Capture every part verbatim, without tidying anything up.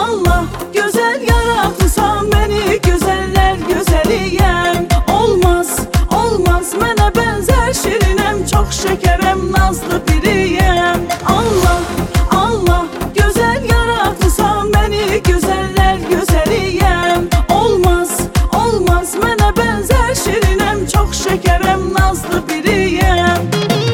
Allah güzel yaratırsan beni, güzeller güzeliyem. Olmaz, olmaz mənə benzer şirinem, çok şekerem, nazlı biriyem. Allah, Allah güzel yaratırsan beni, güzeller güzeliyem. Olmaz, olmaz mənə benzer şirinem, çok şekerem, nazlı biriyem.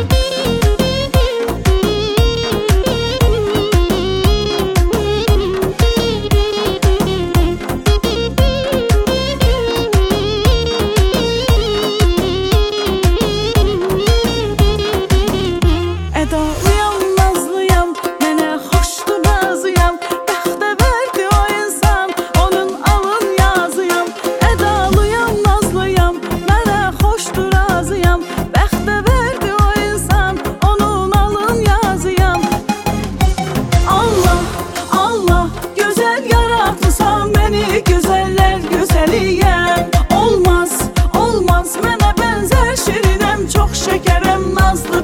Edalıyam, nazlıyam, mənə xoşdur, razıyam. Bəxtə verdi o insan, onun alın yazıyam. Edalıyam, nazlıyam, mənə xoşdur, razıyam. Bəxtə verdi o insan, onun alın yazıyam. Allah, Allah güzel yaratırsan beni, güzeller güzeliyem. Olmaz, olmaz mənə benzer şirinem, çok şekerem, nazlı